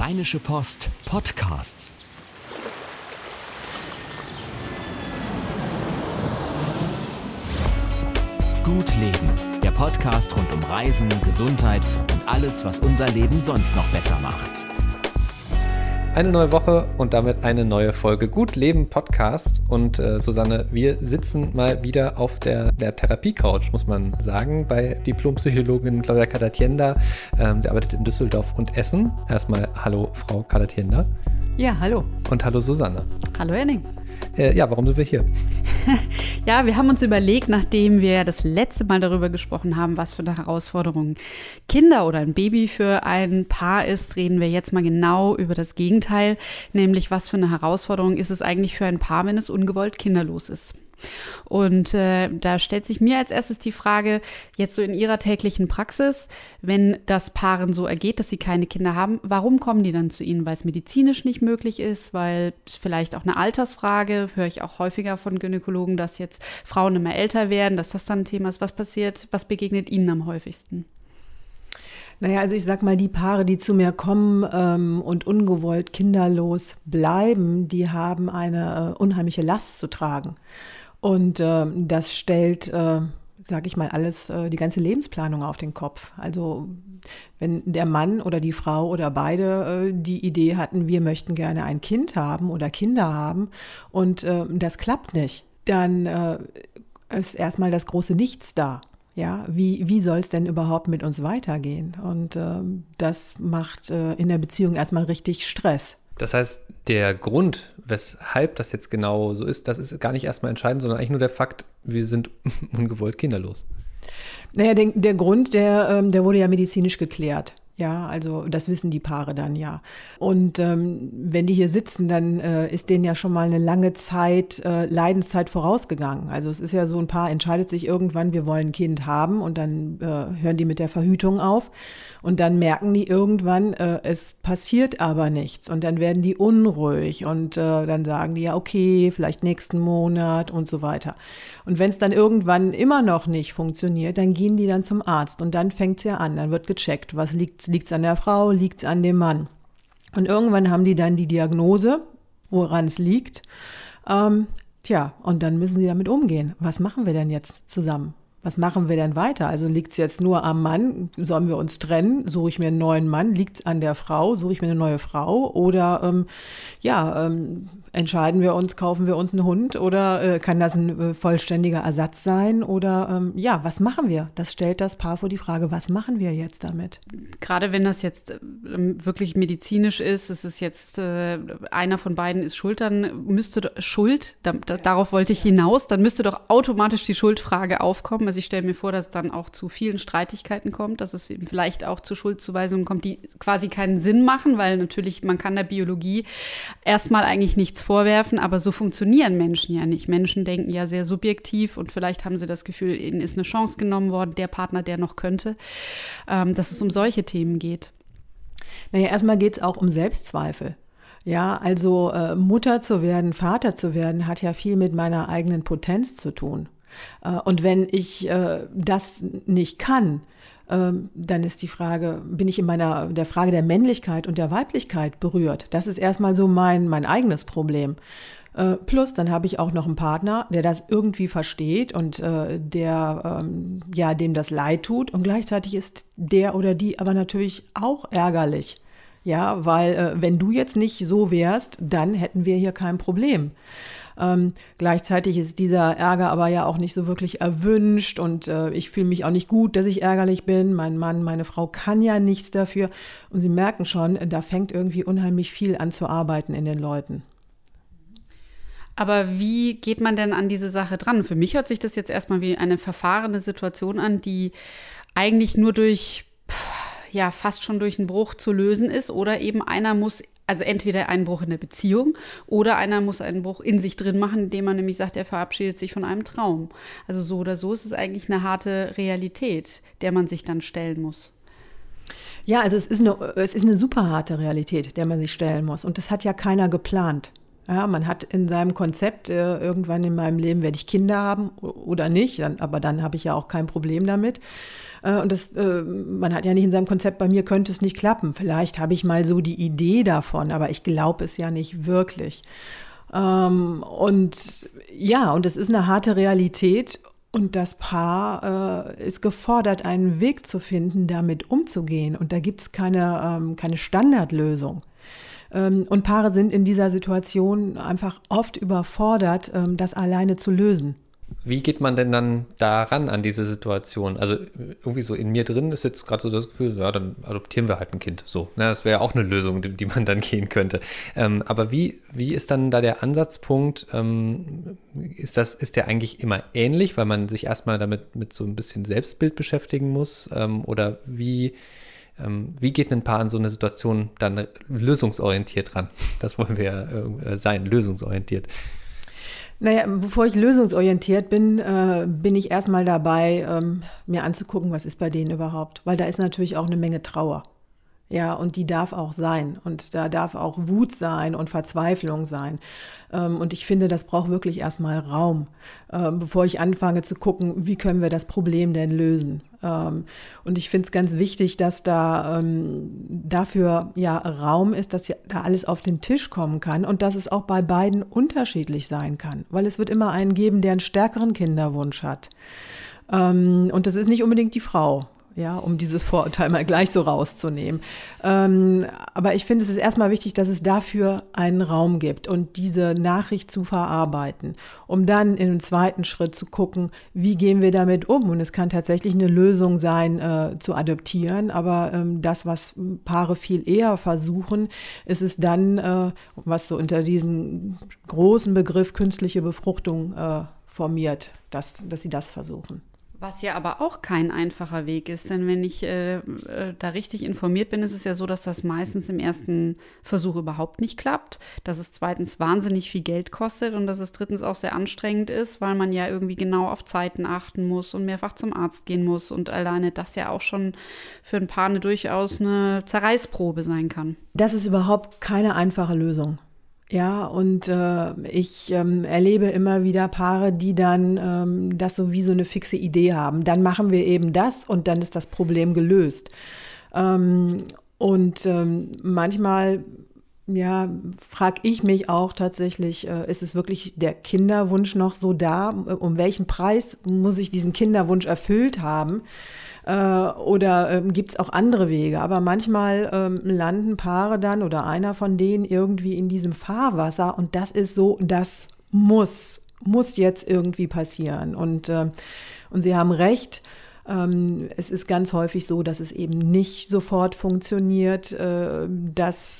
Rheinische Post Podcasts. Gut Leben, der Podcast rund um Reisen, Gesundheit und alles, was unser Leben sonst noch besser macht. Eine neue Woche und damit eine neue Folge Gut Leben Podcast. Und Susanne, wir sitzen mal wieder auf der Therapie-Couch, muss man sagen, bei Diplompsychologin Claudia Cadatienda. Die arbeitet in Düsseldorf und Essen. Erstmal hallo, Frau Cadatienda. Ja, hallo. Und hallo, Susanne. Hallo, Henning. Ja, warum sind wir hier? Ja, wir haben uns überlegt, nachdem wir das letzte Mal darüber gesprochen haben, was für eine Herausforderung Kinder oder ein Baby für ein Paar ist, reden wir jetzt mal genau über das Gegenteil, nämlich was für eine Herausforderung ist es eigentlich für ein Paar, wenn es ungewollt kinderlos ist. Und da stellt sich mir als erstes die Frage, jetzt so in Ihrer täglichen Praxis, wenn das Paaren so ergeht, dass sie keine Kinder haben, warum kommen die dann zu Ihnen? Weil es medizinisch nicht möglich ist, weil es vielleicht auch eine Altersfrage, höre ich auch häufiger von Gynäkologen, dass jetzt Frauen immer älter werden, dass das dann ein Thema ist. Was passiert, was begegnet Ihnen am häufigsten? Naja, also ich sag mal, die Paare, die zu mir kommen und ungewollt kinderlos bleiben, die haben eine unheimliche Last zu tragen. Und das stellt, sag ich mal, alles, die ganze Lebensplanung auf den Kopf. Also wenn der Mann oder die Frau oder beide die Idee hatten, wir möchten gerne ein Kind haben oder Kinder haben und das klappt nicht, dann ist erstmal das große Nichts da. Ja, wie soll es denn überhaupt mit uns weitergehen? Und das macht in der Beziehung erstmal richtig Stress. Das heißt, der Grund, weshalb das jetzt genau so ist, das ist gar nicht erstmal entscheidend, sondern eigentlich nur der Fakt, wir sind ungewollt kinderlos. Naja, der Grund, der wurde ja medizinisch geklärt. Ja, also das wissen die Paare dann ja. Und wenn die hier sitzen, dann ist denen ja schon mal eine lange Zeit, Leidenszeit vorausgegangen. Also es ist ja so, ein Paar entscheidet sich irgendwann, wir wollen ein Kind haben und dann hören die mit der Verhütung auf. Und dann merken die irgendwann, es passiert aber nichts. Und dann werden die unruhig und dann sagen die ja, okay, vielleicht nächsten Monat und so weiter. Und wenn es dann irgendwann immer noch nicht funktioniert, dann gehen die dann zum Arzt und dann fängt es ja an, dann wird gecheckt, was liegt's an der Frau, liegt's an dem Mann. Und irgendwann haben die dann die Diagnose, woran es liegt. Und dann müssen sie damit umgehen. Was machen wir denn jetzt zusammen? Was machen wir denn weiter? Also liegt es jetzt nur am Mann? Sollen wir uns trennen? Suche ich mir einen neuen Mann? Liegt es an der Frau? Suche ich mir eine neue Frau? Oder entscheiden wir uns, kaufen wir uns einen Hund? Oder kann das ein vollständiger Ersatz sein? Oder was machen wir? Das stellt das Paar vor die Frage, was machen wir jetzt damit? Gerade wenn das jetzt wirklich medizinisch ist, es ist jetzt einer von beiden ist schuld, dann müsste darauf wollte ich hinaus, dann müsste doch automatisch die Schuldfrage aufkommen. Also ich stelle mir vor, dass es dann auch zu vielen Streitigkeiten kommt, dass es eben vielleicht auch zu Schuldzuweisungen kommt, die quasi keinen Sinn machen, weil natürlich man kann der Biologie erstmal eigentlich nichts vorwerfen, aber so funktionieren Menschen ja nicht. Menschen denken ja sehr subjektiv und vielleicht haben sie das Gefühl, ihnen ist eine Chance genommen worden, der Partner, der noch könnte, dass es um solche Themen geht. Naja, erstmal geht es auch um Selbstzweifel. Ja, also Mutter zu werden, Vater zu werden, hat ja viel mit meiner eigenen Potenz zu tun. Und wenn ich das nicht kann, dann ist die Frage, bin ich in der Frage der Männlichkeit und der Weiblichkeit berührt? Das ist erstmal so mein eigenes Problem. Plus, dann habe ich auch noch einen Partner, der das irgendwie versteht und dem das leid tut. Und gleichzeitig ist der oder die aber natürlich auch ärgerlich. Ja, weil wenn du jetzt nicht so wärst, dann hätten wir hier kein Problem. Gleichzeitig ist dieser Ärger aber ja auch nicht so wirklich erwünscht und ich fühle mich auch nicht gut, dass ich ärgerlich bin. Mein Mann, meine Frau kann ja nichts dafür. Und Sie merken schon, da fängt irgendwie unheimlich viel an zu arbeiten in den Leuten. Aber wie geht man denn an diese Sache dran? Für mich hört sich das jetzt erstmal wie eine verfahrene Situation an, die eigentlich nur fast schon durch einen Bruch zu lösen ist oder eben einer muss, also entweder einen Bruch in der Beziehung oder einer muss einen Bruch in sich drin machen, indem man nämlich sagt, er verabschiedet sich von einem Traum. Also so oder so ist es eigentlich eine harte Realität, der man sich dann stellen muss. Ja, also es ist eine super harte Realität, der man sich stellen muss. Und das hat ja keiner geplant. Ja, man hat in seinem Konzept, irgendwann in meinem Leben werde ich Kinder haben oder nicht, aber dann habe ich ja auch kein Problem damit. Und man hat ja nicht in seinem Konzept, bei mir könnte es nicht klappen. Vielleicht habe ich mal so die Idee davon, aber ich glaube es ja nicht wirklich. Und es ist eine harte Realität. Und das Paar ist gefordert, einen Weg zu finden, damit umzugehen. Und da gibt es keine Standardlösung. Und Paare sind in dieser Situation einfach oft überfordert, das alleine zu lösen. Wie geht man denn dann daran an diese Situation? Also irgendwie so in mir drin ist jetzt gerade so das Gefühl, ja, dann adoptieren wir halt ein Kind. So, ne? Das wäre ja auch eine Lösung, die man dann gehen könnte. Aber wie ist dann da der Ansatzpunkt? Ist der eigentlich immer ähnlich, weil man sich erstmal damit mit so ein bisschen Selbstbild beschäftigen muss? Oder wie geht ein Paar an so eine Situation dann lösungsorientiert ran? Das wollen wir ja sein, lösungsorientiert. Naja, bevor ich lösungsorientiert bin, bin ich erstmal dabei, mir anzugucken, was ist bei denen überhaupt. Weil da ist natürlich auch eine Menge Trauer. Ja, und die darf auch sein. Und da darf auch Wut sein und Verzweiflung sein. Und ich finde, das braucht wirklich erstmal Raum, bevor ich anfange zu gucken, wie können wir das Problem denn lösen. Und ich finde es ganz wichtig, dass da dafür ja Raum ist, dass da alles auf den Tisch kommen kann und dass es auch bei beiden unterschiedlich sein kann. Weil es wird immer einen geben, der einen stärkeren Kinderwunsch hat. Und das ist nicht unbedingt die Frau. Ja, um dieses Vorurteil mal gleich so rauszunehmen. Aber ich finde, es ist erstmal wichtig, dass es dafür einen Raum gibt und diese Nachricht zu verarbeiten, um dann in einem zweiten Schritt zu gucken, wie gehen wir damit um? Und es kann tatsächlich eine Lösung sein, zu adoptieren, aber das, was Paare viel eher versuchen, ist es dann, was so unter diesem großen Begriff künstliche Befruchtung formiert, dass sie das versuchen. Was ja aber auch kein einfacher Weg ist, denn wenn ich da richtig informiert bin, ist es ja so, dass das meistens im ersten Versuch überhaupt nicht klappt, dass es zweitens wahnsinnig viel Geld kostet und dass es drittens auch sehr anstrengend ist, weil man ja irgendwie genau auf Zeiten achten muss und mehrfach zum Arzt gehen muss und alleine das ja auch schon für ein Paar durchaus eine Zerreißprobe sein kann. Das ist überhaupt keine einfache Lösung. Ja, und ich erlebe immer wieder Paare, die dann das so wie so eine fixe Idee haben. Dann machen wir eben das und dann ist das Problem gelöst. Manchmal frage ich mich auch tatsächlich, ist es wirklich der Kinderwunsch noch so da? Um welchen Preis muss ich diesen Kinderwunsch erfüllt haben? Oder gibt es auch andere Wege? Aber manchmal landen Paare dann oder einer von denen irgendwie in diesem Fahrwasser und das ist so, das muss jetzt irgendwie passieren. Und Sie haben recht, es ist ganz häufig so, dass es eben nicht sofort funktioniert, dass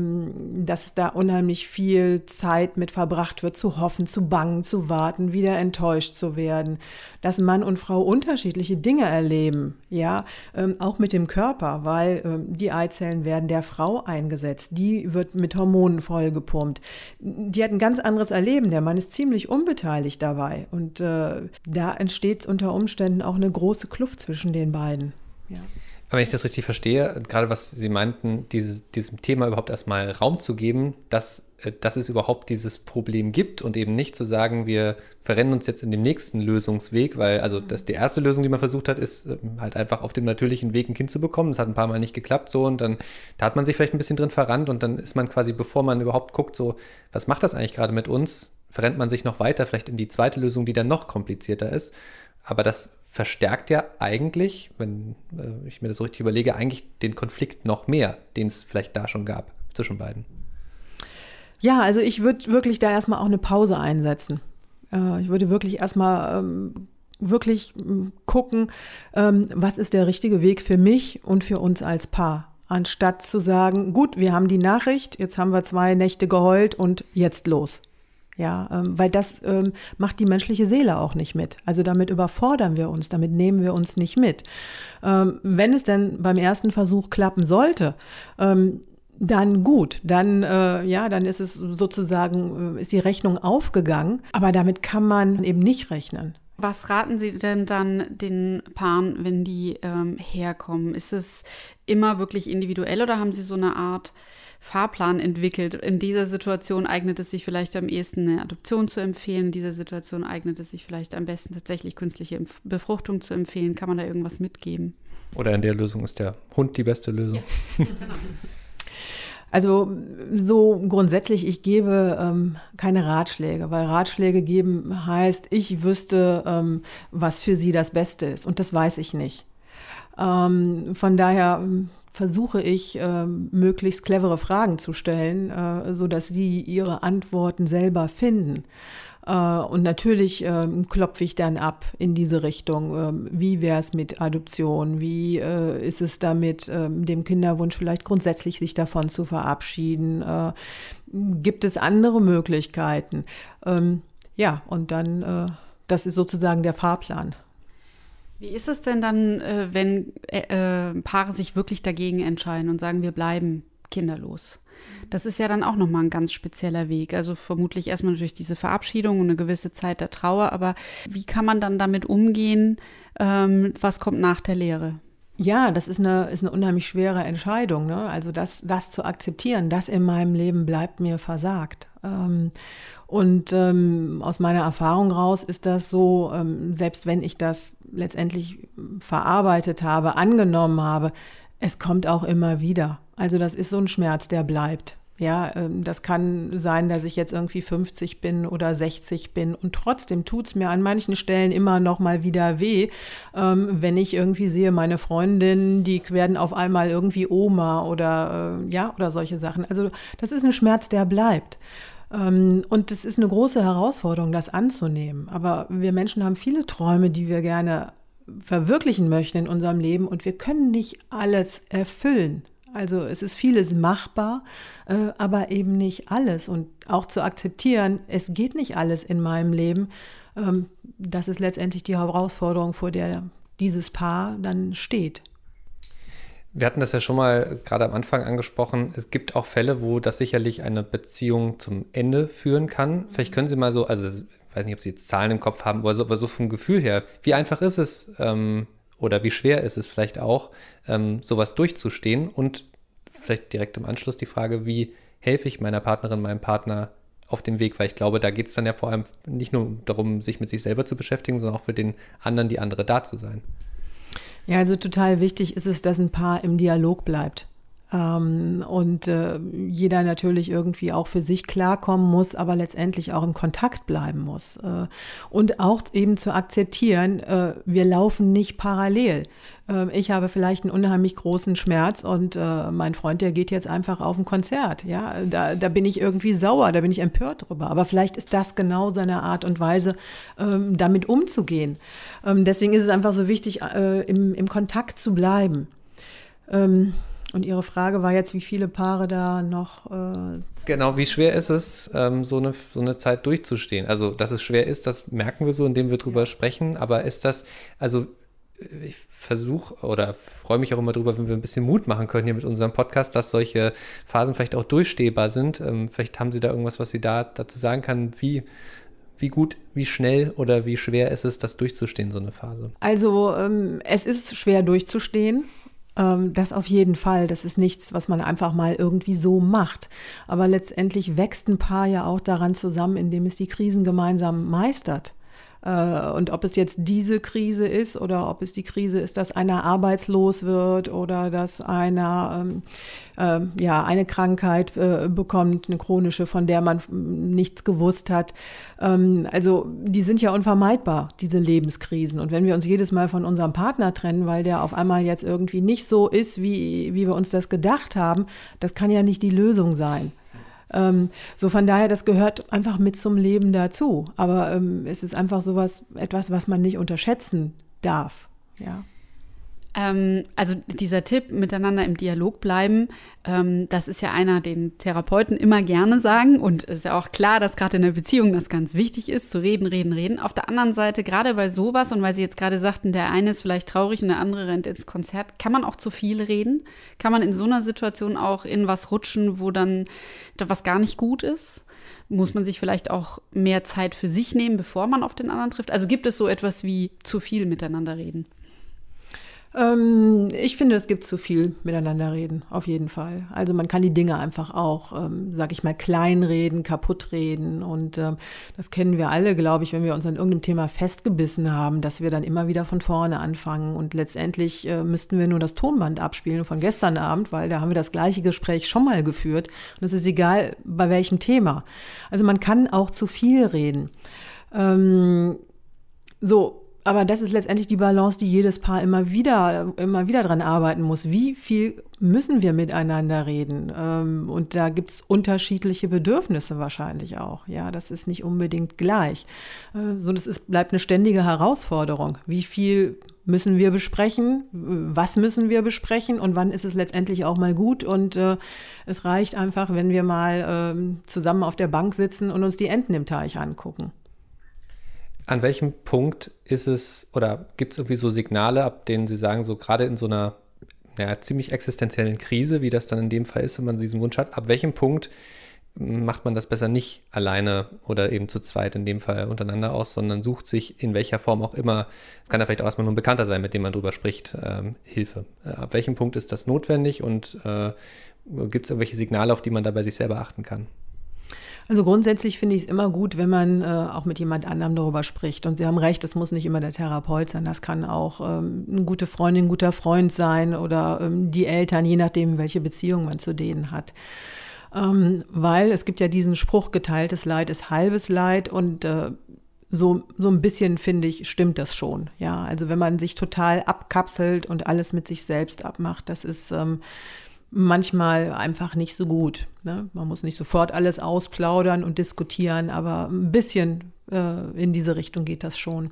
da unheimlich viel Zeit mit verbracht wird, zu hoffen, zu bangen, zu warten, wieder enttäuscht zu werden, dass Mann und Frau unterschiedliche Dinge erleben, ja, auch mit dem Körper, weil die Eizellen werden der Frau eingesetzt, die wird mit Hormonen vollgepumpt, die hat ein ganz anderes Erleben, der Mann ist ziemlich unbeteiligt dabei und da entsteht unter Umständen auch eine große Kluft zwischen den beiden. Ja. Aber wenn ich das richtig verstehe, gerade was Sie meinten, diesem Thema überhaupt erstmal Raum zu geben, dass es überhaupt dieses Problem gibt und eben nicht zu sagen, wir verrennen uns jetzt in den nächsten Lösungsweg, weil die erste Lösung, die man versucht hat, ist halt einfach auf dem natürlichen Weg ein Kind zu bekommen. Das hat ein paar Mal nicht geklappt so und dann da hat man sich vielleicht ein bisschen drin verrannt und dann ist man quasi, bevor man überhaupt guckt, so, was macht das eigentlich gerade mit uns, verrennt man sich noch weiter, vielleicht in die zweite Lösung, die dann noch komplizierter ist. Aber das verstärkt ja eigentlich, wenn ich mir das so richtig überlege, eigentlich den Konflikt noch mehr, den es vielleicht da schon gab zwischen beiden. Ja, also ich würde wirklich da erstmal auch eine Pause einsetzen. Ich würde wirklich erstmal gucken, was ist der richtige Weg für mich und für uns als Paar. Anstatt zu sagen, gut, wir haben die Nachricht, jetzt haben wir 2 Nächte geheult und jetzt los. Ja, weil das macht die menschliche Seele auch nicht mit. Also damit überfordern wir uns, damit nehmen wir uns nicht mit. Wenn es denn beim ersten Versuch klappen sollte, dann gut, dann ist es sozusagen, ist die Rechnung aufgegangen, aber damit kann man eben nicht rechnen. Was raten Sie denn dann den Paaren, wenn die herkommen? Ist es immer wirklich individuell oder haben Sie so eine Art Fahrplan entwickelt? In dieser Situation eignet es sich vielleicht am ehesten, eine Adoption zu empfehlen. In dieser Situation eignet es sich vielleicht am besten, tatsächlich künstliche Befruchtung zu empfehlen. Kann man da irgendwas mitgeben? Oder in der Lösung ist der Hund die beste Lösung? Ja. Also so grundsätzlich, ich gebe keine Ratschläge, weil Ratschläge geben heißt, ich wüsste, was für sie das Beste ist. Und das weiß ich nicht. Von daher versuche ich, möglichst clevere Fragen zu stellen, sodass sie ihre Antworten selber finden. Und natürlich klopfe ich dann ab in diese Richtung. Wie wäre es mit Adoption? Wie ist es damit, dem Kinderwunsch vielleicht grundsätzlich sich davon zu verabschieden? Gibt es andere Möglichkeiten? Ja, und dann, das ist sozusagen der Fahrplan. Wie ist es denn dann, wenn Paare sich wirklich dagegen entscheiden und sagen, wir bleiben kinderlos? Das ist ja dann auch nochmal ein ganz spezieller Weg. Also vermutlich erstmal natürlich diese Verabschiedung und eine gewisse Zeit der Trauer. Aber wie kann man dann damit umgehen? Was kommt nach der Lehre? Ja, das ist eine unheimlich schwere Entscheidung, ne? Also das zu akzeptieren, das in meinem Leben bleibt mir versagt. Und aus meiner Erfahrung raus ist das so, selbst wenn ich das letztendlich verarbeitet habe, angenommen habe, es kommt auch immer wieder. Also das ist so ein Schmerz, der bleibt. Ja, das kann sein, dass ich jetzt irgendwie 50 bin oder 60 bin und trotzdem tut's mir an manchen Stellen immer noch mal wieder weh, wenn ich irgendwie sehe, meine Freundinnen, die werden auf einmal irgendwie Oma oder oder solche Sachen. Also das ist ein Schmerz, der bleibt. Und es ist eine große Herausforderung, das anzunehmen. Aber wir Menschen haben viele Träume, die wir gerne verwirklichen möchten in unserem Leben und wir können nicht alles erfüllen. Also es ist vieles machbar, aber eben nicht alles. Und auch zu akzeptieren, es geht nicht alles in meinem Leben, das ist letztendlich die Herausforderung, vor der dieses Paar dann steht. Wir hatten das ja schon mal gerade am Anfang angesprochen. Es gibt auch Fälle, wo das sicherlich eine Beziehung zum Ende führen kann. Vielleicht können Sie mal so, also ich weiß nicht, ob Sie jetzt Zahlen im Kopf haben, aber so vom Gefühl her, wie einfach ist es oder wie schwer ist es vielleicht auch, sowas durchzustehen? Und vielleicht direkt im Anschluss die Frage, wie helfe ich meiner Partnerin, meinem Partner auf dem Weg? Weil ich glaube, da geht es dann ja vor allem nicht nur darum, sich mit sich selber zu beschäftigen, sondern auch für den anderen, die andere da zu sein. Ja, also total wichtig ist es, dass ein Paar im Dialog bleibt. Und jeder natürlich irgendwie auch für sich klarkommen muss, aber letztendlich auch im Kontakt bleiben muss. Und auch eben zu akzeptieren, wir laufen nicht parallel. Ich habe vielleicht einen unheimlich großen Schmerz und mein Freund, der geht jetzt einfach auf ein Konzert. Ja, da bin ich irgendwie sauer, da bin ich empört drüber. Aber vielleicht ist das genau seine Art und Weise, damit umzugehen. Deswegen ist es einfach so wichtig, im Kontakt zu bleiben. Und Ihre Frage war jetzt, wie viele Paare da noch... Genau, wie schwer ist es, so eine Zeit durchzustehen? Also, dass es schwer ist, das merken wir so, indem wir drüber sprechen. Aber ist das, also ich versuche oder freue mich auch immer drüber, wenn wir ein bisschen Mut machen können hier mit unserem Podcast, dass solche Phasen vielleicht auch durchstehbar sind. Vielleicht haben Sie da irgendwas, was Sie dazu sagen kann, wie gut, wie schnell oder wie schwer ist es, das durchzustehen, so eine Phase? Also, es ist schwer durchzustehen. Das auf jeden Fall. Das ist nichts, was man einfach mal irgendwie so macht. Aber letztendlich wächst ein Paar ja auch daran zusammen, indem es die Krisen gemeinsam meistert. Und ob es jetzt diese Krise ist oder ob es die Krise ist, dass einer arbeitslos wird oder dass einer eine Krankheit bekommt, eine chronische, von der man nichts gewusst hat. Also die sind ja unvermeidbar, diese Lebenskrisen. Und wenn wir uns jedes Mal von unserem Partner trennen, weil der auf einmal jetzt irgendwie nicht so ist, wie wir uns das gedacht haben, das kann ja nicht die Lösung sein. So von daher, das gehört einfach mit zum Leben dazu. Aber es ist einfach etwas, was man nicht unterschätzen darf. Ja. Also dieser Tipp, miteinander im Dialog bleiben, das ist ja einer, den Therapeuten immer gerne sagen. Und es ist ja auch klar, dass gerade in der Beziehung das ganz wichtig ist, zu reden, reden, reden. Auf der anderen Seite, gerade bei sowas, und weil Sie jetzt gerade sagten, der eine ist vielleicht traurig und der andere rennt ins Konzert, kann man auch zu viel reden? Kann man in so einer Situation auch in was rutschen, wo dann was gar nicht gut ist? Muss man sich vielleicht auch mehr Zeit für sich nehmen, bevor man auf den anderen trifft? Also gibt es so etwas wie zu viel miteinander reden? Ich finde, es gibt zu viel miteinander reden, auf jeden Fall. Also man kann die Dinge einfach auch, sag ich mal, kleinreden, kaputt reden. Und das kennen wir alle, glaube ich, wenn wir uns an irgendeinem Thema festgebissen haben, dass wir dann immer wieder von vorne anfangen. Und letztendlich müssten wir nur das Tonband abspielen von gestern Abend, weil da haben wir das gleiche Gespräch schon mal geführt. Und es ist egal, bei welchem Thema. Also man kann auch zu viel reden. Aber das ist letztendlich die Balance, die jedes Paar immer wieder dran arbeiten muss. Wie viel müssen wir miteinander reden? Und da gibt's unterschiedliche Bedürfnisse wahrscheinlich auch. Ja, das ist nicht unbedingt gleich. Bleibt eine ständige Herausforderung. Wie viel müssen wir besprechen? Was müssen wir besprechen? Und wann ist es letztendlich auch mal gut? Und es reicht einfach, wenn wir mal zusammen auf der Bank sitzen und uns die Enten im Teich angucken. An welchem Punkt ist es oder gibt es irgendwie so Signale, ab denen Sie sagen, so gerade in so einer ziemlich existenziellen Krise, wie das dann in dem Fall ist, wenn man diesen Wunsch hat, ab welchem Punkt macht man das besser nicht alleine oder eben zu zweit in dem Fall untereinander aus, sondern sucht sich in welcher Form auch immer, es kann ja vielleicht auch erstmal nur ein Bekannter sein, mit dem man drüber spricht, Hilfe. Ab welchem Punkt ist das notwendig und gibt es irgendwelche Signale, auf die man da bei sich selber achten kann? Also grundsätzlich finde ich es immer gut, wenn man auch mit jemand anderem darüber spricht. Und Sie haben recht, das muss nicht immer der Therapeut sein. Das kann auch eine gute Freundin, ein guter Freund sein oder die Eltern, je nachdem, welche Beziehung man zu denen hat. Weil es gibt ja diesen Spruch, geteiltes Leid ist halbes Leid und so ein bisschen, finde ich, stimmt das schon. Ja, also wenn man sich total abkapselt und alles mit sich selbst abmacht, das ist manchmal einfach nicht so gut. Ne? Man muss nicht sofort alles ausplaudern und diskutieren, aber ein bisschen in diese Richtung geht das schon.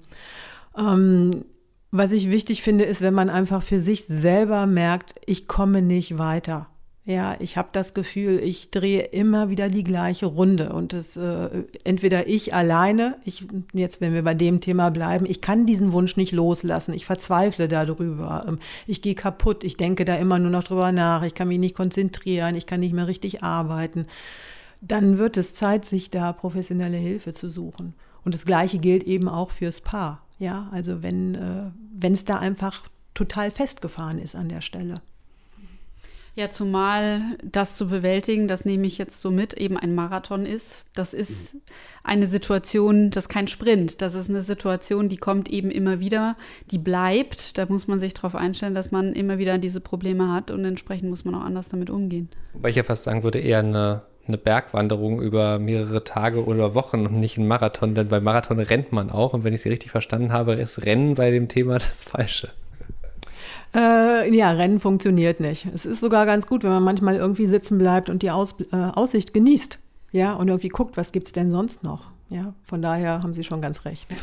Was ich wichtig finde, ist, wenn man einfach für sich selber merkt, ich komme nicht weiter. Ja, ich habe das Gefühl, ich drehe immer wieder die gleiche Runde und es entweder ich alleine, jetzt wenn wir bei dem Thema bleiben, ich kann diesen Wunsch nicht loslassen, ich verzweifle darüber, ich gehe kaputt, ich denke da immer nur noch drüber nach, ich kann mich nicht konzentrieren, ich kann nicht mehr richtig arbeiten, dann wird es Zeit, sich da professionelle Hilfe zu suchen. Und das Gleiche gilt eben auch fürs Paar. Ja, also wenn es da einfach total festgefahren ist an der Stelle. Ja, zumal das zu bewältigen, das nehme ich jetzt so mit, eben ein Marathon ist. Das ist eine Situation, das ist kein Sprint. Das ist eine Situation, die kommt eben immer wieder, die bleibt. Da muss man sich darauf einstellen, dass man immer wieder diese Probleme hat und entsprechend muss man auch anders damit umgehen. Wobei ich ja fast sagen würde, eher eine Bergwanderung über mehrere Tage oder Wochen und nicht ein Marathon, denn beim Marathon rennt man auch. Und wenn ich Sie richtig verstanden habe, ist Rennen bei dem Thema das Falsche. Rennen funktioniert nicht. Es ist sogar ganz gut, wenn man manchmal irgendwie sitzen bleibt und die Aussicht genießt. Ja, und irgendwie guckt, was gibt's denn sonst noch? Ja, von daher haben Sie schon ganz recht.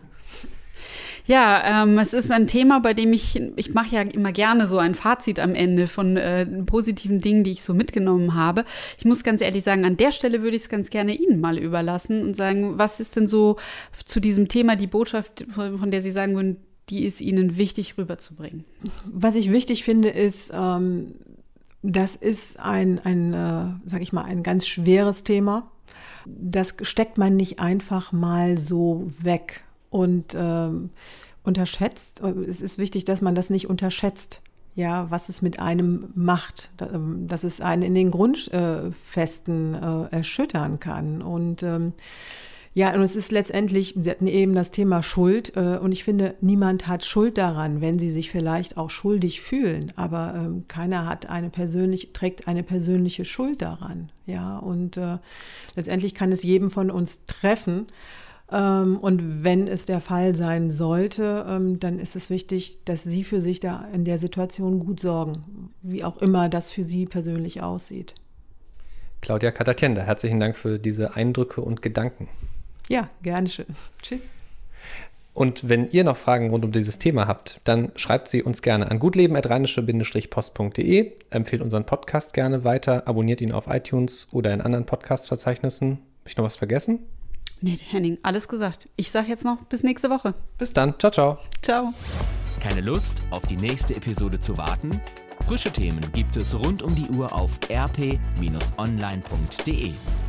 Ja, es ist ein Thema, bei dem ich mache ja immer gerne so ein Fazit am Ende von positiven Dingen, die ich so mitgenommen habe. Ich muss ganz ehrlich sagen, an der Stelle würde ich es ganz gerne Ihnen mal überlassen und sagen, was ist denn so zu diesem Thema die Botschaft, von der Sie sagen würden, die ist Ihnen wichtig rüberzubringen? Was ich wichtig finde, ist, das ist ein ganz schweres Thema. Das steckt man nicht einfach mal so weg und unterschätzt. Es ist wichtig, dass man das nicht unterschätzt, ja, was es mit einem macht, dass es einen in den Grundfesten erschüttern kann. Und und es ist letztendlich, Sie hatten eben das Thema Schuld und ich finde, niemand hat Schuld daran, wenn sie sich vielleicht auch schuldig fühlen, aber keiner trägt eine persönliche Schuld daran, ja, und letztendlich kann es jedem von uns treffen und wenn es der Fall sein sollte, dann ist es wichtig, dass Sie für sich da in der Situation gut sorgen, wie auch immer das für Sie persönlich aussieht. Claudia Catatienda, herzlichen Dank für diese Eindrücke und Gedanken. Ja, gerne schön. Tschüss. Und wenn ihr noch Fragen rund um dieses Thema habt, dann schreibt sie uns gerne an gutleben@rheinische-post.de, empfehlt unseren Podcast gerne weiter, abonniert ihn auf iTunes oder in anderen Podcast-Verzeichnissen. Habe ich noch was vergessen? Nee, Henning, alles gesagt. Ich sage jetzt noch bis nächste Woche. Bis dann. Ciao, ciao. Ciao. Keine Lust, auf die nächste Episode zu warten? Frische Themen gibt es rund um die Uhr auf rp-online.de.